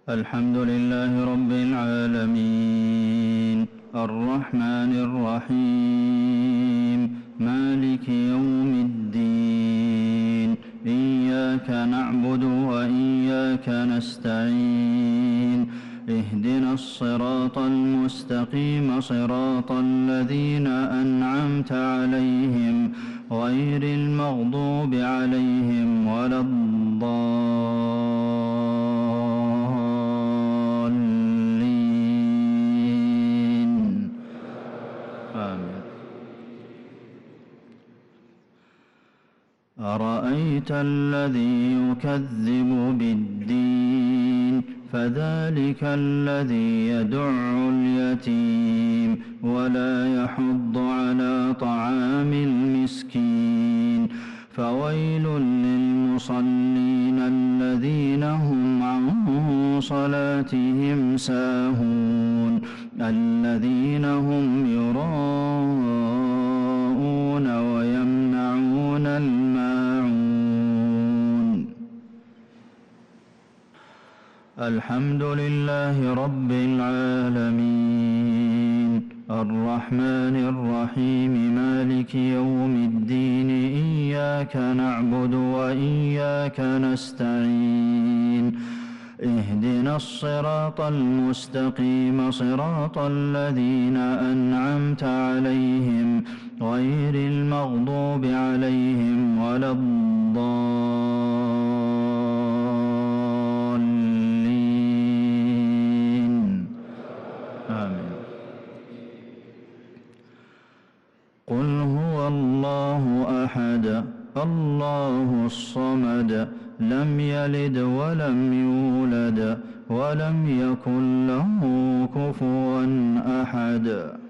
الحمد لله رب العالمين الرحمن الرحيم مالك يوم الدين إياك نعبد وإياك نستعين اهدنا الصراط المستقيم صراط الذين أنعمت عليهم غير المغضوب عليهم ولا الضالين آمين. أرأيت الذي يكذب بالدين فذلك الذي يدع اليتيم ولا يحض على طعام المسكين فويل للمصلين الذين هم عن صلاتهم ساهون الذين هم يراءون ويمنعون الماعون. الحمد لله رب العالمين الرحمن الرحيم مالك يوم الدين إياك نعبد وإياك نستعين اهدنا الصراط المستقيم صراط الذين أنعمت عليهم غير المغضوب عليهم ولا الضالين آمين. قل هو الله أحد الله الصمد لم يلد ولم يولد ولم يكن له كفوا أحد.